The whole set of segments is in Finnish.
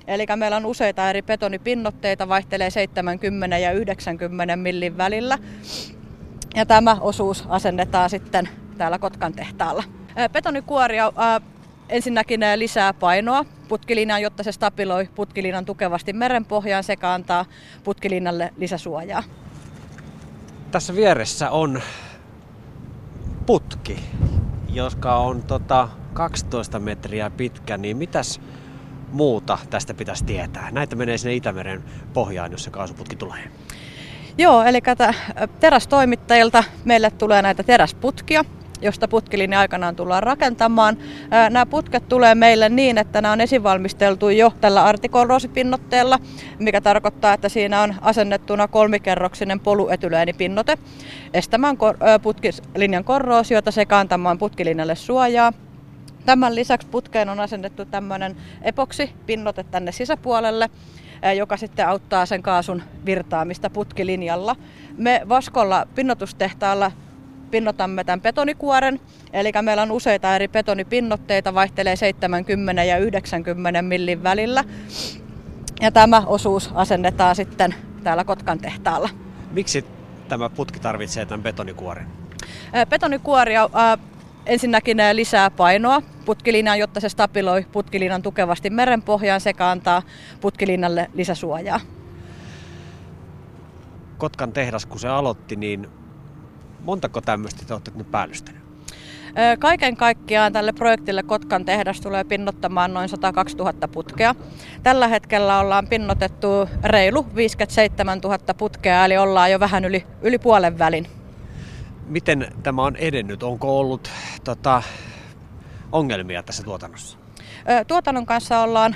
Eli meillä on useita eri betonipinnoitteita, vaihtelee 70 ja 90 millin välillä. Ja tämä osuus asennetaan sitten täällä Kotkan tehtaalla. Betonikuoria ensinnäkin lisää painoa putkilinjaan, jotta se stabiloi putkilinjan tukevasti merenpohjaan sekä antaa putkilinjalle lisäsuojaa. Tässä vieressä on putki, joka on 12 metriä pitkä, niin mitäs muuta tästä pitäisi tietää? Näitä menee sinne Itämeren pohjaan, jos se kaasuputki tulee. Joo, eli terästoimittajilta meille tulee näitä teräsputkia, josta putkilinja aikanaan tullaan rakentamaan. Nämä putket tulee meille niin, että nämä on esivalmisteltu jo tällä artikorroosipinnoitteella, mikä tarkoittaa, että siinä on asennettuna 3-kerroksinen polyetyleenipinnoite estämään putkilinjan korroosiota sekä antamaan putkilinjalle suojaa. Tämän lisäksi putkeen on asennettu tämmöinen epoksipinnoite tänne sisäpuolelle, joka sitten auttaa sen kaasun virtaamista putkilinjalla. Me Vaskolla pinnotustehtaalla pinnotamme tämän betonikuoren, eli meillä on useita eri betonipinnoitteita, vaihtelee 70 ja 90 millin välillä. Ja tämä osuus asennetaan sitten täällä Kotkan tehtaalla. Miksi tämä putki tarvitsee tämän betonikuoren? Betonikuoria ensinnäkin lisää painoa putkilinjaan, jotta se stabiloi putkilinjan tukevasti merenpohjaan sekä antaa putkilinjalle lisäsuojaa. Kotkan tehdas, kun se aloitti, niin montako tämmöistä te olette nyt päällystänyt? Kaiken kaikkiaan tälle projektille Kotkan tehdas tulee pinnottamaan noin 102 000 putkea. Tällä hetkellä ollaan pinnotettu reilu 57 000 putkea, eli ollaan jo vähän yli puolen välin. Miten tämä on edennyt? Onko ollut ongelmia tässä tuotannossa? Tuotannon kanssa ollaan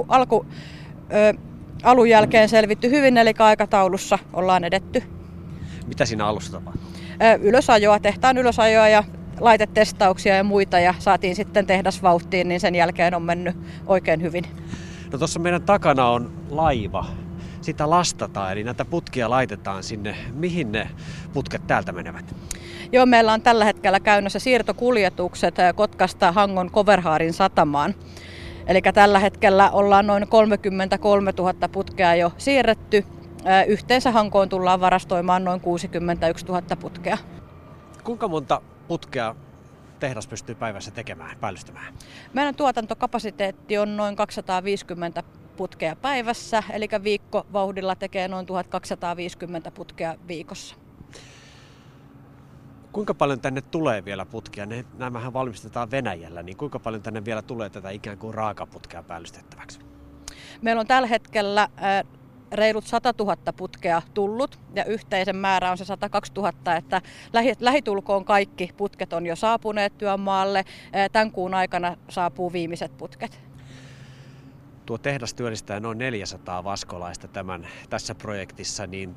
alun jälkeen selvitty hyvin, eli aikataulussa ollaan edetty. Mitä siinä alussa tapahtui? Tehtaan ylösajoa ja laitetestauksia ja muita, ja saatiin sitten tehdas vauhtiin, niin sen jälkeen on mennyt oikein hyvin. No tuossa meidän takana on laiva. Sitä lastataan, eli näitä putkia laitetaan sinne. Mihin ne putket täältä menevät? Joo, meillä on tällä hetkellä käynnissä siirtokuljetukset Kotkasta Hangon Coverhaarin satamaan. Eli tällä hetkellä ollaan noin 33 000 putkea jo siirretty. Yhteensä Hankoon tullaan varastoimaan noin 61 000 putkea. Kuinka monta putkea tehdas pystyy päivässä tekemään, päällystämään? Meidän tuotantokapasiteetti on noin 250 putkea päivässä, eli viikkovauhdilla tekee noin 1250 putkea viikossa. Kuinka paljon tänne tulee vielä putkia? Nämähän valmistetaan Venäjällä, niin kuinka paljon tänne vielä tulee tätä ikään kuin raakaputkea päällystettäväksi? Meillä on tällä hetkellä reilut 100 000 putkea tullut ja yhteisen määrä on se 102 000, että lähitulkoon kaikki putket on jo saapuneet työmaalle. Tämän kuun aikana saapuu viimeiset putket. Tuo tehdas työllistää noin 400 vaskolaista tässä projektissa, niin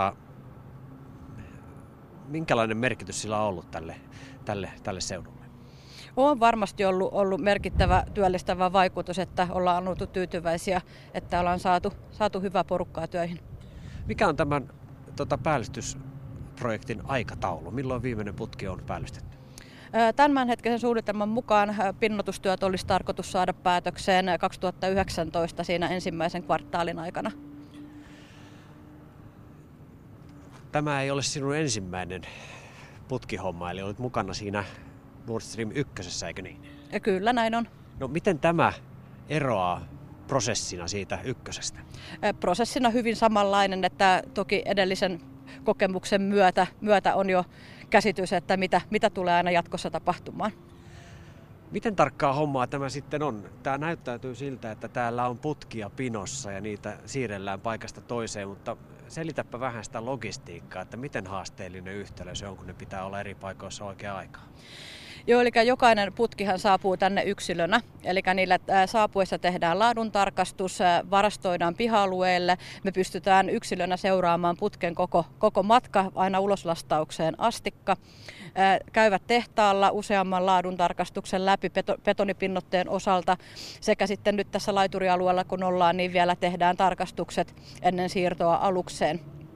minkälainen merkitys sillä on ollut tälle seudulle? On varmasti ollut merkittävä työllistävä vaikutus, että ollaan oltu tyytyväisiä, että ollaan saatu hyvää porukkaa töihin. Mikä on tämän päällystysprojektin aikataulu? Milloin viimeinen putki on päällystetty? Tämänhetkisen suunnitelman mukaan pinnoitustyöt olisi tarkoitus saada päätökseen 2019 siinä ensimmäisen kvartaalin aikana. Tämä ei ole sinun ensimmäinen putkihomma, eli olet mukana siinä Nord Stream 1, eikö niin? Kyllä, näin on. No miten tämä eroaa prosessina siitä ykkösestä? Prosessina hyvin samanlainen, että toki edellisen kokemuksen myötä on jo käsitys, että mitä tulee aina jatkossa tapahtumaan. Miten tarkkaa hommaa tämä sitten on? Tämä näyttäytyy siltä, että täällä on putkia pinossa ja niitä siirrellään paikasta toiseen, mutta selitäpä vähän sitä logistiikkaa, että miten haasteellinen yhtälö se on, kun ne pitää olla eri paikoissa oikeaan aikaan. Joo, eli jokainen putkihan saapuu tänne yksilönä, eli niille saapuessa tehdään laaduntarkastus, varastoidaan piha-alueelle. Me pystytään yksilönä seuraamaan putken koko matka aina uloslastaukseen astikka. Käyvät tehtaalla useamman laaduntarkastuksen läpi betonipinnoitteen osalta sekä sitten nyt tässä laiturialueella kun ollaan, niin vielä tehdään tarkastukset ennen siirtoa alukseen.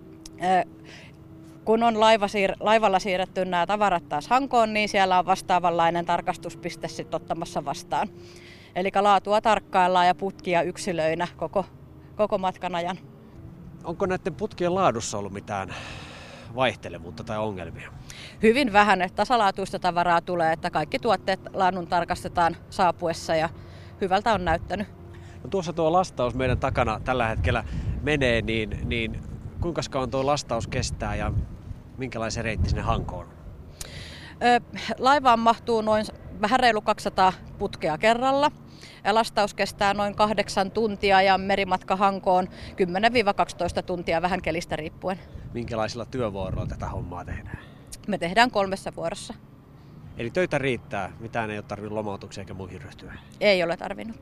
Kun on laivalla siirretty nämä tavarat taas Hankoon, niin siellä on vastaavanlainen tarkastuspiste sitten ottamassa vastaan. Eli laatua tarkkaillaan ja putkia yksilöinä koko matkan ajan. Onko näiden putkien laadussa ollut mitään vaihtelevuutta tai ongelmia? Hyvin vähän, että tasalaatuista tavaraa tulee, että kaikki tuotteet laadun tarkastetaan saapuessa ja hyvältä on näyttänyt. No tuossa tuo lastaus meidän takana tällä hetkellä menee, niin kuinka kauan tuo lastaus kestää ja minkälaisen reitti sinne Hankoon? Laivaan mahtuu noin vähän reilu 200 putkea kerralla. Ja lastaus kestää noin 8 tuntia ja merimatka Hankoon 10-12 tuntia vähän kelistä riippuen. Minkälaisilla työvuoroilla tätä hommaa tehdään? Me tehdään 3 vuorossa. Eli töitä riittää, mitään ei ole tarvinnut lomautuksia eikä muihin ryhtyä? Ei ole tarvinnut.